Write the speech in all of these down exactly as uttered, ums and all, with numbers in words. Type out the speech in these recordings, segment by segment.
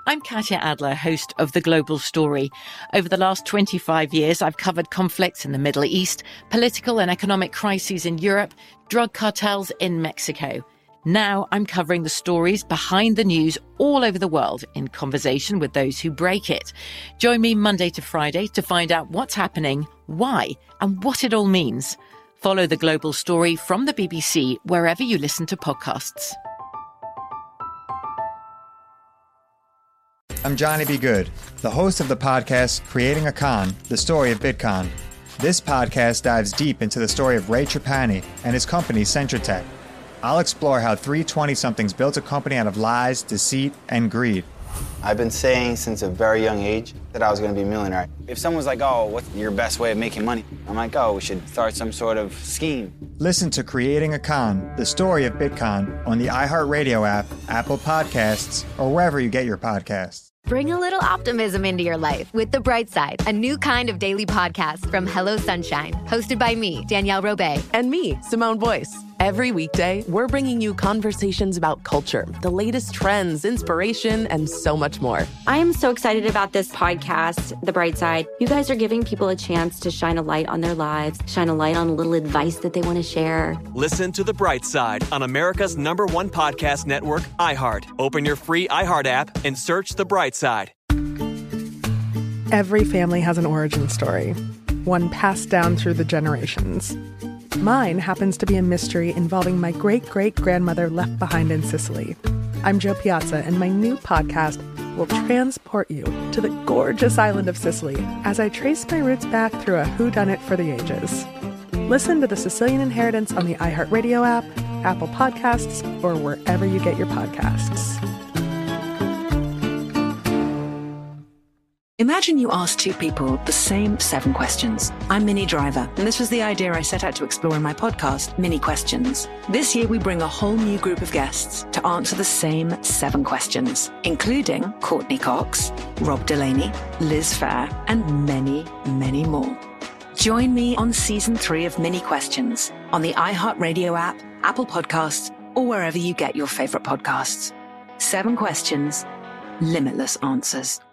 I'm Katya Adler, host of The Global Story. Over the last twenty-five years, I've covered conflicts in the Middle East, political and economic crises in Europe, drug cartels in Mexico. Now I'm covering the stories behind the news all over the world in conversation with those who break it. Join me Monday to Friday to find out what's happening, why, and what it all means. Follow The Global Story from the B B C wherever you listen to podcasts. I'm Johnny B. Good, the host of the podcast Creating a Con, the story of Bitcoin. This podcast dives deep into the story of Ray Trapani and his company Centratech. I'll explore how three twenty-somethings built a company out of lies, deceit, and greed. I've been saying since a very young age that I was going to be a millionaire. If someone's like, oh, what's your best way of making money? I'm like, oh, we should start some sort of scheme. Listen to Creating a Con, the story of Bitcoin, on the iHeartRadio app, Apple Podcasts, or wherever you get your podcasts. Bring a little optimism into your life with The Bright Side, a new kind of daily podcast from Hello Sunshine, hosted by me, Danielle Robay. And me, Simone Boyce. Every weekday, we're bringing you conversations about culture, the latest trends, inspiration, and so much more. I am so excited about this podcast, The Bright Side. You guys are giving people a chance to shine a light on their lives, shine a light on a little advice that they want to share. Listen to The Bright Side on America's number one podcast network, iHeart. Open your free iHeart app and search The Bright Side. Every family has an origin story, one passed down through the generations. Mine happens to be a mystery involving my great-great-grandmother left behind in Sicily. I'm Jo Piazza, and my new podcast will transport you to the gorgeous island of Sicily as I trace my roots back through a whodunit for the ages. Listen to The Sicilian Inheritance on the iHeartRadio app, Apple Podcasts, or wherever you get your podcasts. Imagine you ask two people the same seven questions. I'm Minnie Driver, and this was the idea I set out to explore in my podcast, Mini Questions. This year, we bring a whole new group of guests to answer the same seven questions, including Courtney Cox, Rob Delaney, Liz Phair, and many, many more. Join me on season three of Mini Questions on the iHeartRadio app, Apple Podcasts, or wherever you get your favorite podcasts. Seven questions, limitless answers.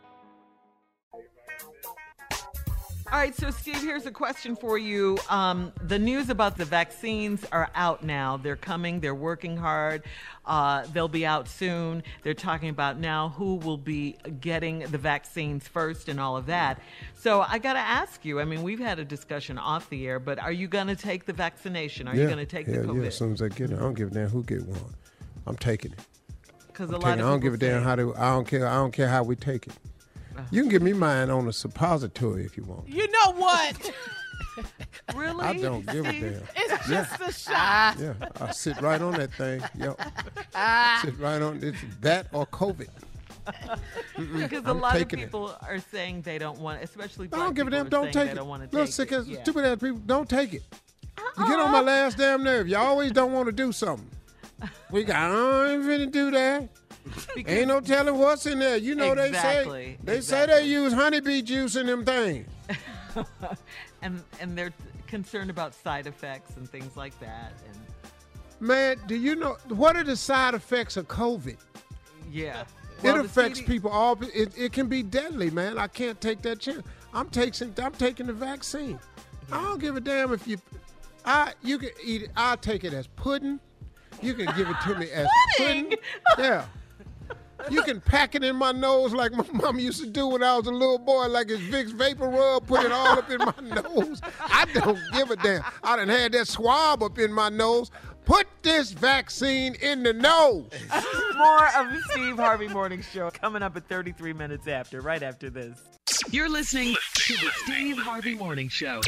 All right, so Steve, here's a question for you. Um, the news about the vaccines are out now. They're coming. They're working hard. Uh, they'll be out soon. They're talking about now who will be getting the vaccines first and all of that. So I got to ask you, I mean, we've had a discussion off the air, but are you going to take the vaccination? Are yeah, you going to take hell the COVID? Yeah, as soon as I get it. I don't give a damn who get one. I'm taking it. Because a I'm lot taking, of I don't give a damn say, how to, I don't care. I don't care how we take it. You can give me mine on a suppository if you want. You know what? Really? I don't give a damn. It's yeah. just a shot. Yeah, I sit right on that thing. Yo, sit right on it's that or COVID. Because a I'm lot of taking people it. are saying they don't want, especially I black don't give a damn. people are Don't saying take they it. don't want to Little take sick it. ass, Yeah. stupid ass people, don't take it. Uh-uh. You get on my last damn nerve. You always don't want to do something. We got, I ain't finna do that. Because ain't no telling what's in there. You know exactly, they say they exactly. say they use honeybee juice in them things. and and they're concerned about side effects and things like that. And man, do you know what are the side effects of COVID? Yeah, well, it the affects C D- people all. It, it can be deadly, man. I can't take that chance. I'm taking I'm taking the vaccine. Yeah. I don't give a damn if you. I you can eat it. I'll take it as pudding. You can give it to me as pudding. pudding. Yeah. You can pack it in my nose like my mom used to do when I was a little boy, like his Vicks Vapor Rub, put it all up in my nose. I don't give a damn. I done had that swab up in my nose. Put this vaccine in the nose. More of the Steve Harvey Morning Show coming up at thirty-three minutes after, right after this. You're listening to the Steve Harvey Morning Show.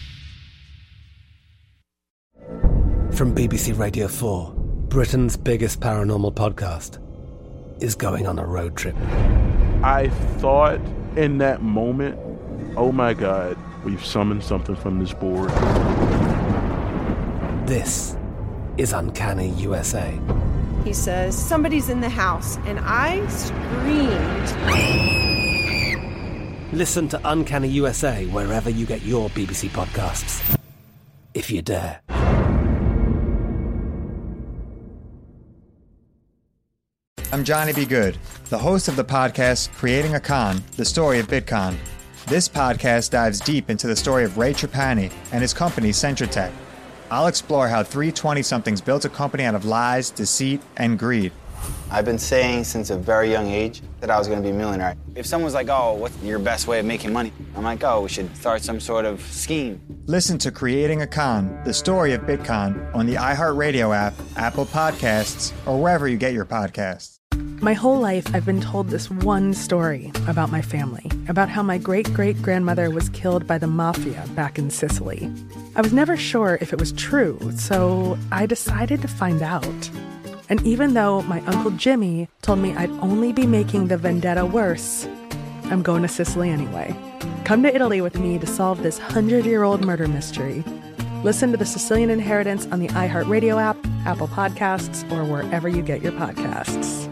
From B B C Radio four, Britain's biggest paranormal podcast is going on a road trip. I thought in that moment, oh my God, we've summoned something from this board. This is Uncanny U S A. He says, somebody's in the house, and I screamed. Listen to Uncanny U S A wherever you get your B B C podcasts, if you dare. I'm Johnny B. Good, the host of the podcast Creating a Con, the story of Bitcoin. This podcast dives deep into the story of Ray Trapani and his company Centratech. I'll explore how three twenty-somethings built a company out of lies, deceit, and greed. I've been saying since a very young age that I was going to be a millionaire. If someone's like, oh, what's your best way of making money? I'm like, oh, we should start some sort of scheme. Listen to Creating a Con, the story of Bitcoin on the iHeartRadio app, Apple Podcasts, or wherever you get your podcasts. My whole life, I've been told this one story about my family, about how my great-great-grandmother was killed by the mafia back in Sicily. I was never sure if it was true, so I decided to find out. And even though my Uncle Jimmy told me I'd only be making the vendetta worse, I'm going to Sicily anyway. Come to Italy with me to solve this hundred-year-old murder mystery. Listen to The Sicilian Inheritance on the iHeartRadio app, Apple Podcasts, or wherever you get your podcasts.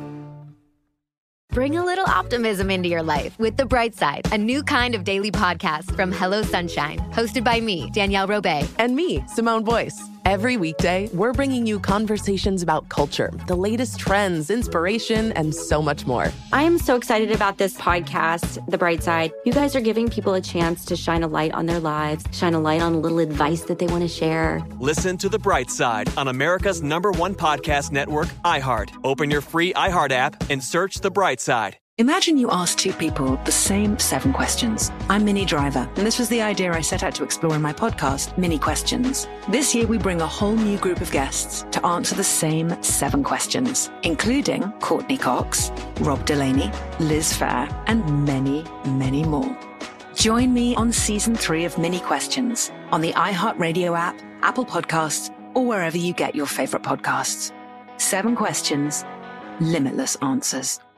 Bring a little optimism into your life with The Bright Side, a new kind of daily podcast from Hello Sunshine, hosted by me, Danielle Robay. And me, Simone Boyce. Every weekday, we're bringing you conversations about culture, the latest trends, inspiration, and so much more. I am so excited about this podcast, The Bright Side. You guys are giving people a chance to shine a light on their lives, shine a light on a little advice that they want to share. Listen to The Bright Side on America's number one podcast network, iHeart. Open your free iHeart app and search The Bright Side. Imagine you ask two people the same seven questions. I'm Minnie Driver, and this was the idea I set out to explore in my podcast, Mini Questions. This year, we bring a whole new group of guests to answer the same seven questions, including Courtney Cox, Rob Delaney, Liz Phair, and many, many more. Join me on season three of Mini Questions on the iHeartRadio app, Apple Podcasts, or wherever you get your favorite podcasts. Seven questions, limitless answers.